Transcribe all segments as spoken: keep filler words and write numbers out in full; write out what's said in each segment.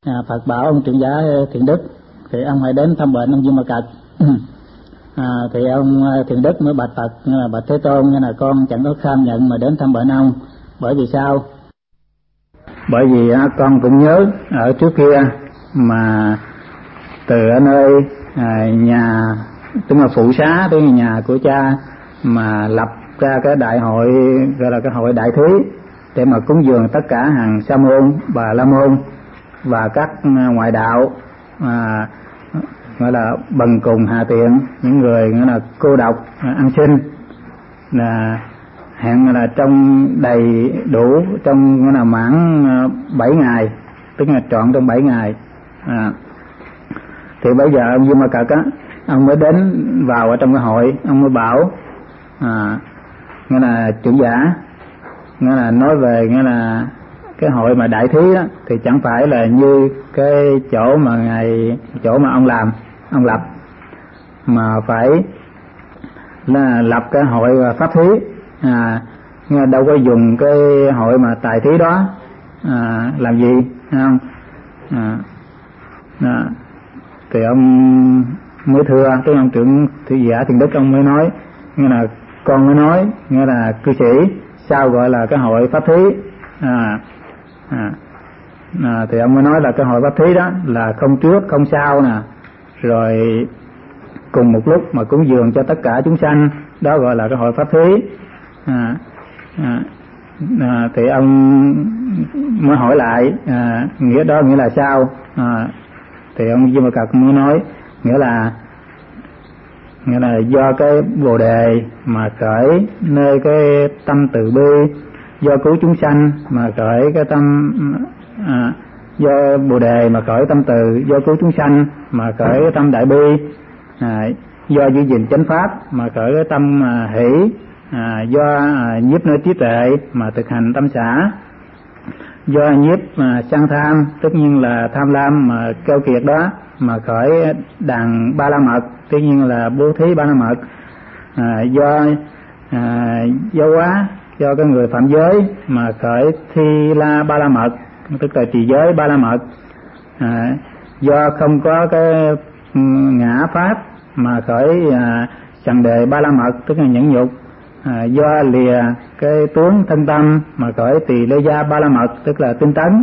à, Phật bảo ông trưởng giả Thiện Đức thì ông hãy đến thăm bệnh ông Di Ma Cật. à, thì ông Thiện Đức mới bạch Phật như là bạch Thế Tôn, như là con chẳng có kham nhận mà đến thăm bệnh ông. Bởi vì sao? Bởi vì à, con cũng nhớ ở trước kia mà từ ở nơi à, nhà tức là phụ xá, tức là nhà của cha mà lập ra cái đại hội gọi là cái hội đại thí để mà cúng dường tất cả hàng sa môn, bà la môn và các ngoại đạo à, gọi là bần cùng hà tiện, những người gọi là cô độc ăn xin, là hẹn là trong đầy đủ trong gọi là mãn bảy ngày, tức là trọn trong bảy ngày. À, thì bây giờ ông Di Ma Cật á, ông mới đến vào ở trong cái hội, ông mới bảo à, nghĩa là trưởng giả, nghĩa là nói về nghĩa là cái hội mà đại thí á, thì chẳng phải là như cái chỗ mà ngày chỗ mà ông làm ông lập, mà phải là lập cái hội pháp thí. À, nhưng mà đâu có dùng cái hội mà tài thí đó à, làm gì, không? À, à, thì ông mới thưa cái ông trưởng thị giả Thiện Đức, ông mới nói nghĩa là con mới nói nghĩa là cư sĩ sao gọi là cái hội pháp thí. À, à, à, thì ông mới nói là cái hội pháp thí đó là không trước không sau nè, rồi cùng một lúc mà cúng dường cho tất cả chúng sanh, đó gọi là cái hội pháp thí. À, à, à, thì ông mới hỏi lại à, nghĩa đó nghĩa là sao? À, thì ông Di Ma Cật mới nói nghĩa là nghĩa là do cái bồ đề mà khởi nơi cái tâm từ bi, do cứu chúng sanh mà khởi cái tâm à, do bồ đề mà khởi tâm từ, do cứu chúng sanh mà khởi cái tâm đại bi, à, do giữ gìn chánh pháp mà khởi cái tâm à, hỷ, à, do à, nhiếp nơi trí tuệ mà thực hành tâm xả, do nhiếp mà sân tham, tất nhiên là tham lam mà keo kiệt đó mà khởi đàn ba la mật, tất nhiên là bố thí ba la mật, à, do à, do quá do cái người phạm giới mà khởi thi la ba la mật, tức là trì giới ba la mật, à, do không có cái ngã pháp mà khởi à, sằng đề ba la mật, tức là nhẫn nhục, à, do lìa cái tướng thân tâm mà khởi tỳ lê gia ba la mật, tức là tinh tấn,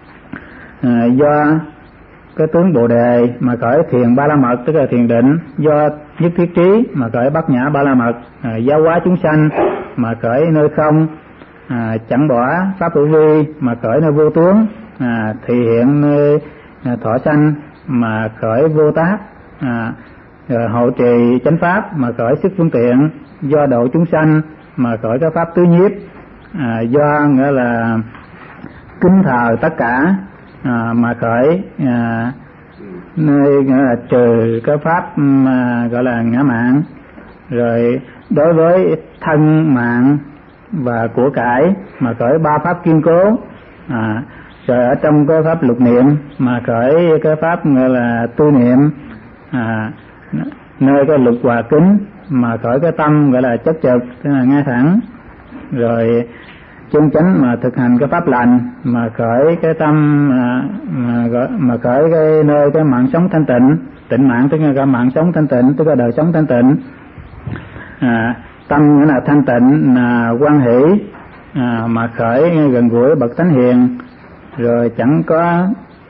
à, do cái tướng bồ đề mà khởi thiền ba la mật, tức là thiền định, do nhất thiết trí mà khởi bát nhã ba la mật, à, giáo hóa chúng sanh mà khởi nơi không, à, chẳng bỏ pháp hữu vi mà khởi nơi vô tướng, à, thị hiện nơi à, thọ sanh mà khởi vô tác, à, rồi hộ trì chánh pháp mà khởi sức phương tiện, do độ chúng sanh mà khởi cái pháp tứ nhiếp, à, do nghĩa là kính thờ tất cả à, mà khởi à, nơi nghĩa là trừ cái pháp mà gọi là ngã mạn, rồi đối với thân mạng và của cải mà khởi ba pháp kiên cố, à, rồi ở trong cái pháp lục niệm mà khởi cái pháp gọi là tu niệm, à, nơi cái lục hòa kính mà khởi cái tâm gọi là chất trực, tức là ngay thẳng, rồi chân chánh mà thực hành cái pháp lành mà khởi cái tâm mà, mà, mà khởi cái nơi cái mạng sống thanh tịnh, tịnh mạng tức là cái mạng sống thanh tịnh, tức là đời sống thanh tịnh, à, tâm nghĩa là thanh tịnh là quan hỷ, à, mà khởi gần gũi bậc thánh hiền, rồi chẳng có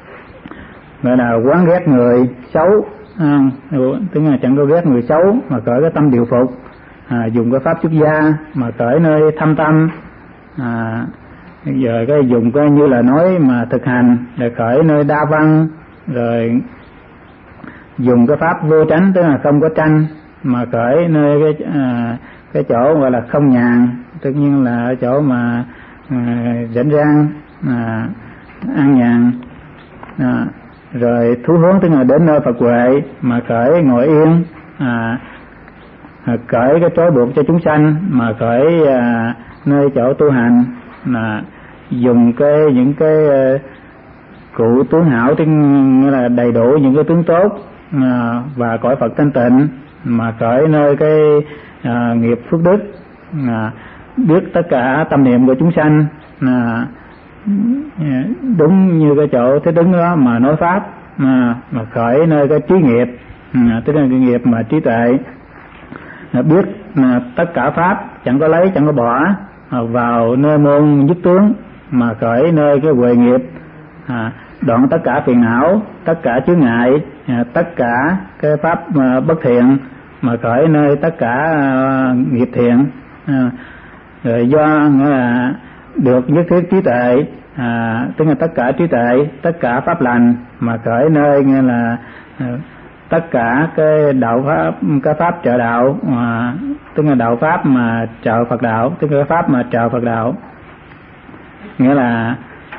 gọi là quán ghét người xấu, à, tức là chẳng có ghét người xấu mà khởi cái tâm điều phục, à, dùng cái pháp xuất gia mà khởi nơi thâm tâm, à, giờ cái dùng cái như là nói mà thực hành để khởi nơi đa văn, rồi dùng cái pháp vô tránh, tức là không có tranh mà khởi nơi cái à, cái chỗ gọi là không nhàn, tất nhiên là ở chỗ mà à, rảnh rang à, an nhàn, à, rồi thú hướng tức là đến nơi Phật huệ mà khởi ngồi yên, à, khởi cái trói buộc cho chúng sanh mà khởi à, nơi chỗ tu hành, là dùng cái những cái uh, cụ tướng hảo, tức là đầy đủ những cái tướng tốt uh, và cõi Phật thanh tịnh mà khởi nơi cái uh, nghiệp phước đức, uh, biết tất cả tâm niệm của chúng sanh, uh, đúng như cái chỗ thế đứng đó mà nói pháp, mà, mà khởi nơi cái trí nghiệp, tức là cái nghiệp mà trí tuệ, biết mà tất cả pháp chẳng có lấy chẳng có bỏ, vào nơi môn dứt tướng mà khởi nơi cái huệ nghiệp, à, đoạn tất cả phiền não, tất cả chướng ngại, à, tất cả cái pháp à, bất thiện mà khởi nơi tất cả à, nghiệp thiện, à, rồi do là được nhất thiết trí tuệ, à, tức là tất cả trí tuệ, tất cả pháp lành mà khởi nơi nghe là à, tất cả cái đạo pháp, cái pháp trợ đạo, à, tức là đạo pháp mà trợ Phật đạo, tức là cái pháp mà trợ Phật đạo, nghĩa là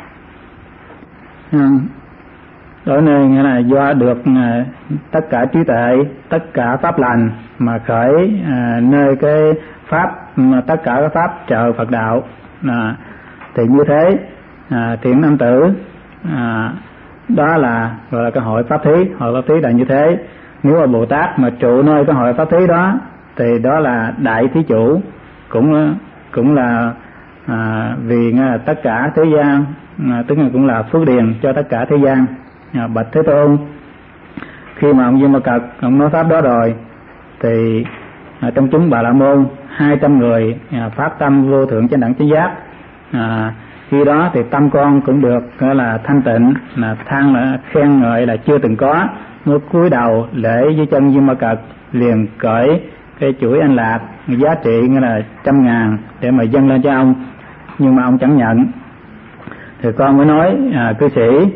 đó này nghĩa là do được à, tất cả trí tuệ, tất cả pháp lành mà khởi à, nơi cái pháp mà tất cả các pháp trợ Phật đạo, à, thì như thế à, thiện nam tử, à, đó là gọi là cái hội pháp thí. Hội pháp thí là như thế. Nếu mà Bồ Tát mà trụ nơi cái hội pháp thí đó thì đó là đại thí chủ, cũng cũng là à, vì là tất cả thế gian, à, tức là cũng là phước điền cho tất cả thế gian. À, bạch Thế Tôn, khi mà ông Di Ma Cật ông nói pháp đó rồi thì à, trong chúng Bà La Môn hai trăm người à, phát tâm vô thượng chánh đẳng chánh giác, à, khi đó thì tâm con cũng được là thanh tịnh, là than là khen ngợi là chưa từng có. Mới cúi đầu lễ với chân Di Ma Cật, liền cởi cái chuỗi anh lạc giá trị nghĩa là trăm ngàn để mà dâng lên cho ông, nhưng mà ông chẳng nhận. Thì con mới nói à, cư sĩ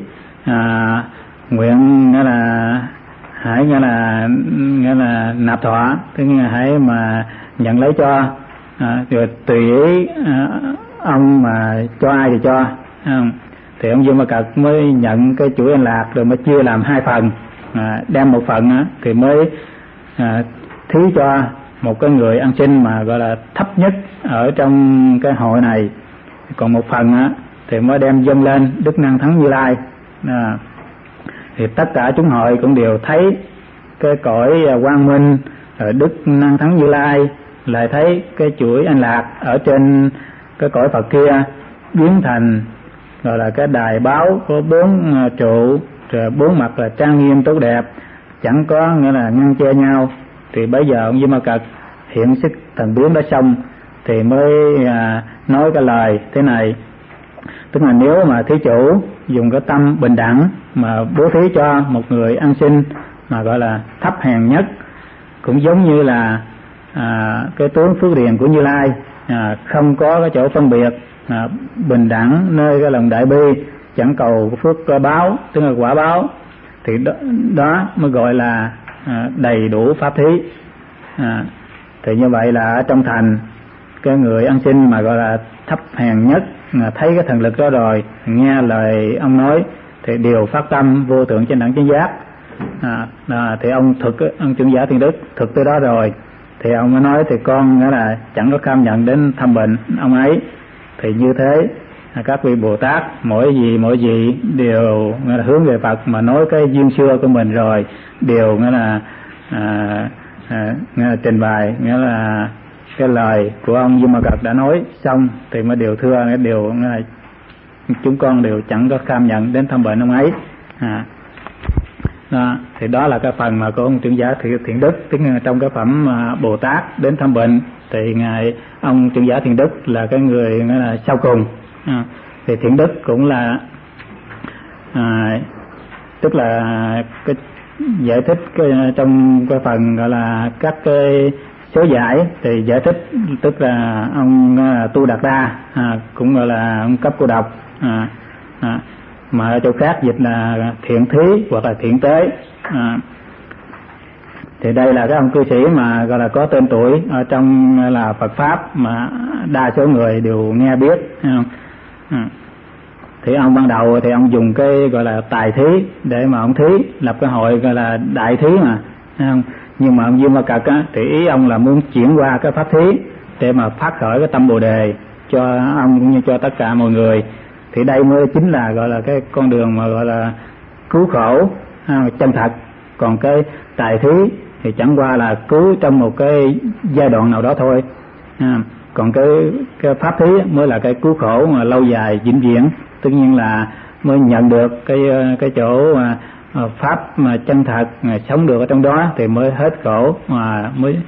à, nguyện nghĩa là hãy nghĩa là nghĩa là nạp thọ, tức là hãy mà nhận lấy cho, à, rồi tùy ý à, ông mà cho ai thì cho. À, thì ông Di Ma Cật mới nhận cái chuỗi anh lạc rồi mới chia làm hai phần, à, đem một phần á, thì mới à, thí cho một cái người ăn xin mà gọi là thấp nhất ở trong cái hội này, còn một phần á, thì mới đem dâng lên Đức Năng Thắng Như Lai. À, thì tất cả chúng hội cũng đều thấy cái cõi quang minh ở Đức Năng Thắng Như Lai, lại thấy cái chuỗi anh lạc ở trên cái cõi Phật kia biến thành gọi là cái đài báo có bốn trụ, rồi bốn mặt là trang nghiêm tốt đẹp, chẳng có nghĩa là ngăn che nhau. Thì bây giờ ông Di Ma Cật hiện sức thần biến đã xong thì mới à, nói cái lời thế này, tức là nếu mà thí chủ dùng cái tâm bình đẳng mà bố thí cho một người ăn xin mà gọi là thấp hèn nhất, cũng giống như là à, cái tướng phước điền của Như Lai, à, không có cái chỗ phân biệt, à, bình đẳng nơi cái lòng đại bi, chẳng cầu phước báo, tức là quả báo, thì đó, đó mới gọi là à, đầy đủ pháp thí. À, thì như vậy là ở trong thành cái người ăn xin mà gọi là thấp hèn nhất, mà thấy cái thần lực đó rồi, nghe lời ông nói thì đều phát tâm vô thượng chánh đẳng chánh giác. À, à, thì ông thực ông trưởng giả Thiện Đức thực tới đó rồi thì ông mới nói thì con nghĩa là chẳng có cam nhận đến thăm bệnh ông ấy. Thì như thế các vị Bồ Tát mỗi gì mỗi gì đều nghĩa là hướng về Phật mà nói cái duyên xưa của mình rồi, đều nghĩa là, à, à, nghĩa là trình bày nghĩa là cái lời của ông Di Ma Cật đã nói xong thì mới đều thưa, đều nghĩa là chúng con đều chẳng có cam nhận đến thăm bệnh ông ấy. À, đó, thì đó là cái phần mà của ông trưởng giả Thiện Đức, tức là trong cái phẩm Bồ Tát đến thăm bệnh thì ngài ông trưởng giả Thiện Đức là cái người nghĩa là sau cùng. À, thì Thiện Đức cũng là à, tức là cái giải thích cái, trong cái phần gọi là các cái số giải thì giải thích, tức là ông à, Tu Đạt Đa à, cũng gọi là ông cấp cô độc, à, à, mà ở chỗ khác dịch là thiện thí hoặc là thiện tế. À, thì đây là cái ông cư sĩ mà gọi là có tên tuổi ở trong là Phật pháp mà đa số người đều nghe biết. À, thì ông ban đầu thì ông dùng cái gọi là tài thí để mà ông thí lập cái hội gọi là đại thí mà, không? Nhưng mà ông Di Ma Cật á, thì ý ông là muốn chuyển qua cái pháp thí để mà phát khởi cái tâm Bồ đề cho ông cũng như cho tất cả mọi người. Thì đây mới chính là gọi là cái con đường mà gọi là cứu khổ à, chân thật. Còn cái tài thí thì chẳng qua là cứu trong một cái giai đoạn nào đó thôi. À, còn cái, cái pháp thí mới là cái cứu khổ mà lâu dài vĩnh viễn, tất nhiên là mới nhận được cái cái chỗ mà pháp mà chân thật mà sống được ở trong đó thì mới hết khổ, mà mới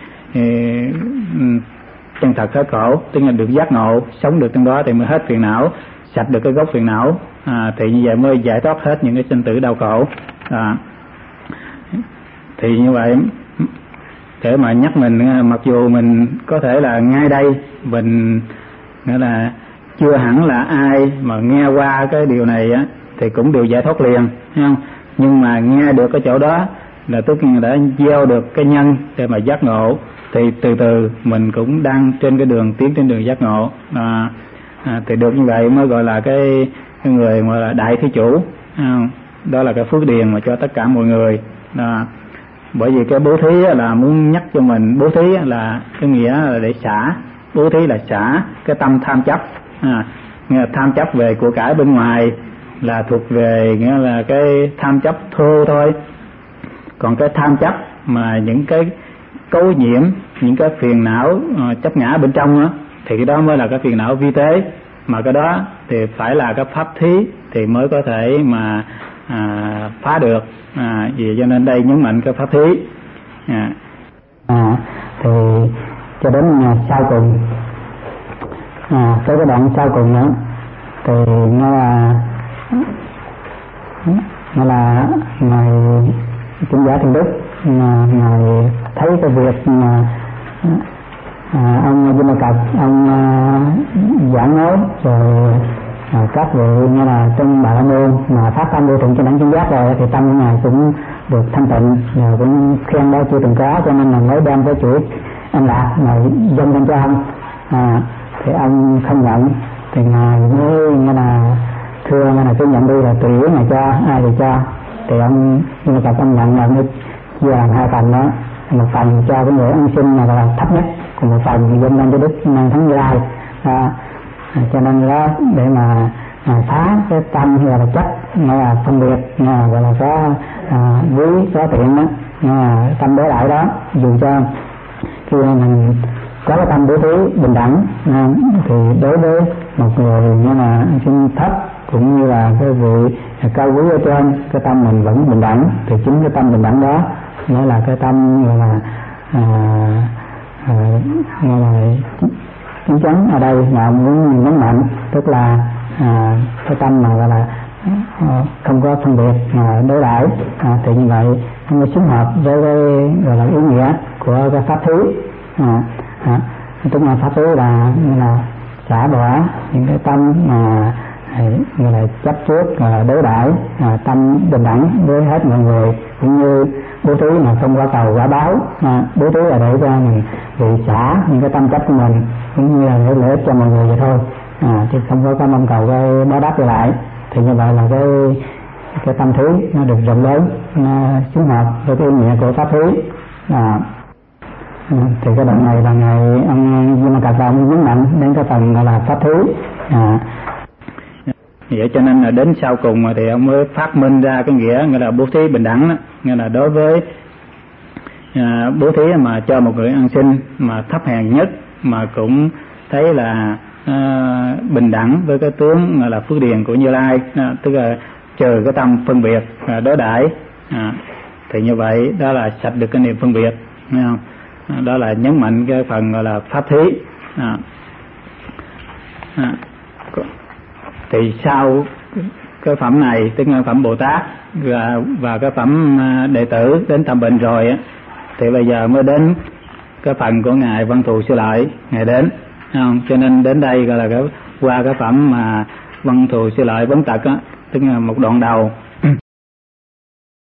chân thật hết khổ, tức là được giác ngộ, sống được trong đó thì mới hết phiền não, sạch được cái gốc phiền não, à, thì như vậy mới giải thoát hết những cái sinh tử đau khổ. À, thì như vậy để mà nhắc mình, mặc dù mình có thể là ngay đây mình nghĩa là chưa hẳn là ai mà nghe qua cái điều này á thì cũng đều giải thoát liền, thấy không? Nhưng mà nghe được cái chỗ đó là tất nhiên đã gieo được cái nhân để mà giác ngộ, thì từ từ mình cũng đang trên cái đường tiến trên đường giác ngộ. À, à, thì được như vậy mới gọi là cái, cái người mà là đại thí chủ. À, đó là cái phước điền mà cho tất cả mọi người. À, bởi vì cái bố thí là muốn nhắc cho mình, bố thí là cái nghĩa là để xả, bố thí là xả cái tâm tham chấp. À, nghĩa là tham chấp về của cải bên ngoài là thuộc về nghĩa là cái tham chấp thô thôi, còn cái tham chấp mà những cái cấu nhiễm, những cái phiền não uh, chấp ngã bên trong đó, thì cái đó mới là cái phiền não vi tế, mà cái đó thì phải là cái pháp thí thì mới có thể mà à, phá được. À, vì cho nên đây nhấn mạnh cái pháp thí. À, à thì cho đến sau cùng, à, tới cái đoạn sau cùng nữa thì nó là nó là ngài Chứng Giả Thiên Đức ngài thấy cái việc mà à, ông Di Ma Cật ông à, giảng nói rồi à, các vị như là trong Bà La Môn mà phát tâm vô thượng cho đẳng chứng giác rồi thì tâm của ngài cũng được thanh tịnh, rồi cũng khen đó chưa từng có, cho nên là mới đem cái chuỗi anh lạc mà dâng lên cho ông. À, thì ông không nhận thì ngài mới như là thưa ngài là cứ nhận đi, là tùy ý ngài cho ai thì cho. Thì ông nhưng mà ông nhận là mới chia làm hai phần đó, một phần cho cái người ăn xin mà là thấp nhất, còn một phần dâng lên cho Đức Năng Thắng Như Lai. À, cho nên đó để mà à, phá cái tâm gọi là chấp, gọi là phân biệt, gọi là có à, quý có tiện đó, à, tâm đối lại đó, dù cho khi mình có cái tâm bố thí bình đẳng à, thì đối với một người như là xin thấp cũng như là cái vị cao quý ở trên, cái tâm mình vẫn bình đẳng, thì chính cái tâm bình đẳng đó mới là cái tâm gọi là à, à, gọi là chính chắn ở đây là ông muốn nhấn mạnh, tức là à, cái tâm mà gọi là à, không có phân biệt mà đối đãi, à, thì như vậy nó mới xứng hợp với cái gọi là ý nghĩa của cái pháp thí. À, à, tức là pháp thí là như là xả bỏ những cái tâm mà gọi là chấp trước, gọi là đối đãi, à, tâm bình đẳng với hết mọi người, cũng như bố thí mà không có cầu quả báo. À, bố thí là để cho mình bị xả những cái tâm chấp của mình, cũng như là để lợi ích cho mọi người vậy thôi, à, chứ không có cái mong cầu cái báo đáp lại. Thì như vậy là cái cái tâm thí nó được rộng lớn, nó xứng hợp với cái ý nghĩa của pháp thí. À, thì cái đoạn này là ngày ông Di Ma Cật ông nhấn mạnh đến cái phần gọi là pháp thí. À, vậy cho nên là đến sau cùng thì ông mới phát minh ra cái nghĩa nghĩa là bố thí bình đẳng đó. Nghĩa là đối với à, bố thí mà cho một người ăn xin mà thấp hèn nhất mà cũng thấy là à, bình đẳng với cái tướng là phước điền của Như Lai, à, tức là trừ cái tâm phân biệt à, đối đãi, à, thì như vậy đó là sạch được cái niệm phân biệt, thấy không? À, đó là nhấn mạnh cái phần gọi là pháp thí. À, à, thì sau cái phẩm này, tức là phẩm Bồ Tát và, và cái phẩm đệ tử đến thăm bệnh rồi á, thì bây giờ mới đến cái phần của ngài Văn Thù Sư Lợi ngài đến, không? Cho nên đến đây gọi là cái, qua cái phẩm mà Văn Thù Sư Lợi Vấn Tật á, tức là một đoạn đầu